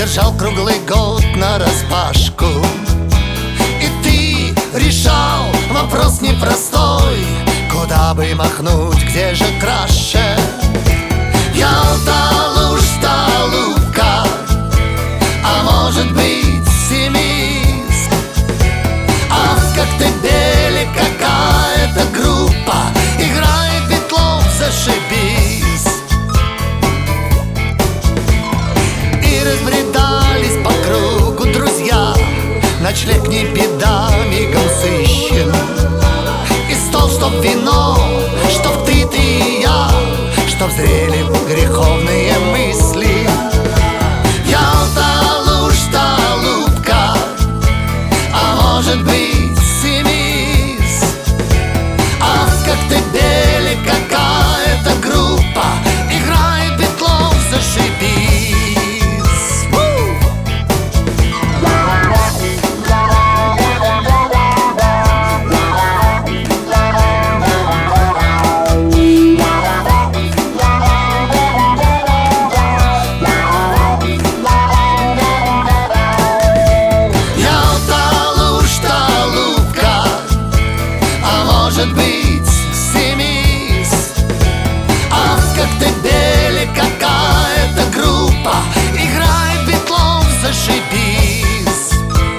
держал круглый год нараспашку. И ты решал вопрос непростой: куда бы махнуть, где же краше? Ялта, Луж, Столупка, а может быть Семиск. А в Коктебеле какая-то группа играет битлов, зашибись. И разбредались по кругу друзья, ночлег не беда, мигом сыщем. И стол, чтоб вино, чтоб ты и я, чтоб зрели греховные мысли. Ялта, Луж, Столупка, а может быть Семис. А в Коктебеле какая-то группа играет битлов, зашибись. Может быть Семис. А в Коктебеле какая-то группа играет битлов, зашибись.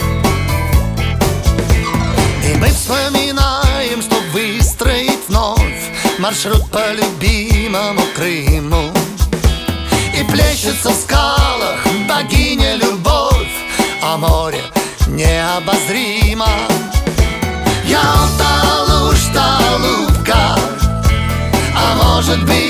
И мы вспоминаем, чтоб выстроить вновь маршрут по любимому Крыму. И плещется в скалах богиня любовь, а море необозримо. Ялта, Луж, Столупка, а может быть